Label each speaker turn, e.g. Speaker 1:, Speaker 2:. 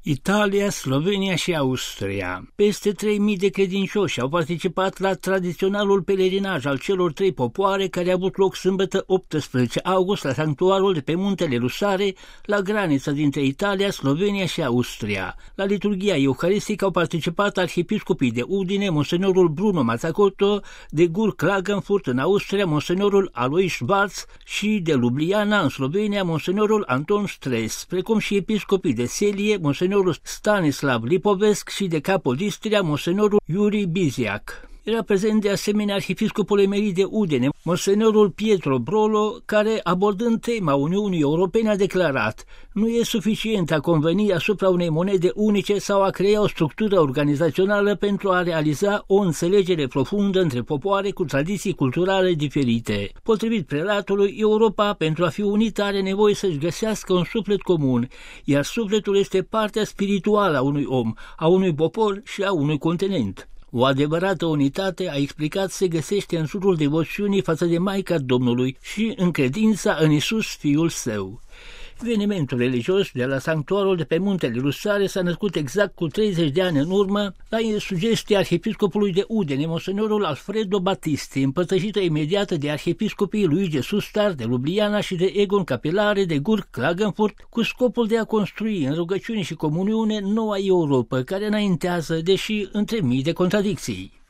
Speaker 1: Italia, Slovenia și Austria. Peste 3000 de credincioși au participat la tradiționalul pelerinaj al celor trei popoare care a avut loc sâmbătă 18 august la sanctuarul de pe muntele Lusare, la granița dintre Italia, Slovenia și Austria. La liturghia eucaristică au participat arhiepiscopii de Udine, monsenorul Bruno Mazzacotto, de Gurk-Klagenfurt în Austria, monsenorul Alois Schwarz și de Ljubljana în Slovenia, monsenorul Anton Stres, precum și episcopii de Selie, monsenorul Stanislav Lipovesc și de Capodistria, monsenorul Iuri Biziac. Era prezent de asemenea arhiepiscopul emerit de Udine, monsenorul Pietro Brolo, care, abordând tema Uniunii Europene, a declarat: nu e suficient a conveni asupra unei monede unice sau a crea o structură organizațională pentru a realiza o înțelegere profundă între popoare cu tradiții culturale diferite. Potrivit prelatului, Europa, pentru a fi unită, are nevoie să-și găsească un suflet comun, iar sufletul este partea spirituală a unui om, a unui popor și a unui continent. O adevărată unitate, a explicat, se găsește în jurul devoțiunii față de Maica Domnului și în credința în Iisus, Fiul Său. Evenimentul religios de la sanctuarul de pe muntele Lusare s-a născut exact cu 30 de ani în urmă, la sugestia arhiepiscopului de Udine, monsenorul Alfredo Battisti, împărtășită imediată de arhiepiscopii Luigi Sustar de Ljubljana și de Egon Capelare de Gurk-Klagenfurt, cu scopul de a construi în rugăciune și comuniune noua Europa care înaintează, deși între mii de contradicții.